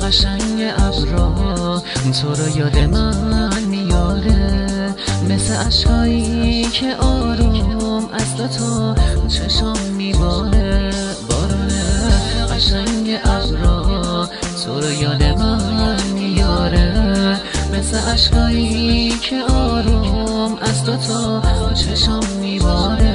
قشنگ ابرا تو رو یاد من میاره، مثل عشقایی که آروم از تو چشام میباره. بارون قشنگ ابرا تو رو یاد من میاره، مثل عشقایی که آروم از تو چشام میباره.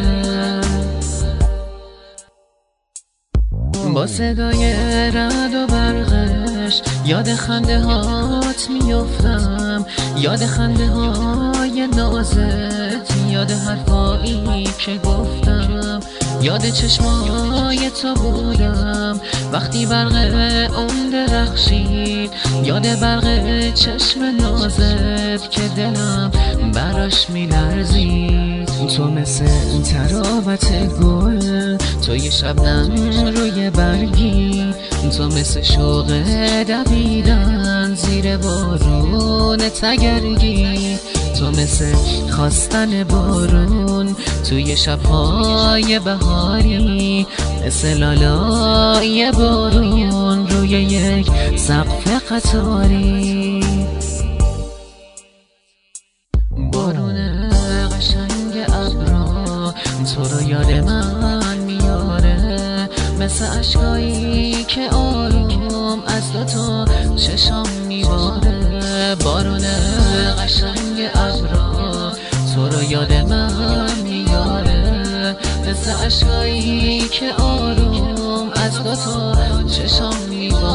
با صدای رعد و برقش یاد خنده هات میافتم، یاد خنده های نازت، یاد حرفایی که گفتم، یاد چشمای تو بودم وقتی برق اون درخشید، یاد برق چشم نازت که دلم براش میلرزید. تو مثل تراوت گل، تو یه شبنم روی برگی، تو مثل شوق دویدن زیر بارون تگرگی، تو مثل خواستن بارون توی شبهای بهاری، مثل لالای بارون روی یک سقف قطاری. بارون قشنگ ابرا تو رو یاد من میاره، مثل عشقایی که آروم از تو چشام میباره. بارون قشنگ ابرا تو رو یاد من میاره، مثل عشقایی که آروم از تو چشام میباره.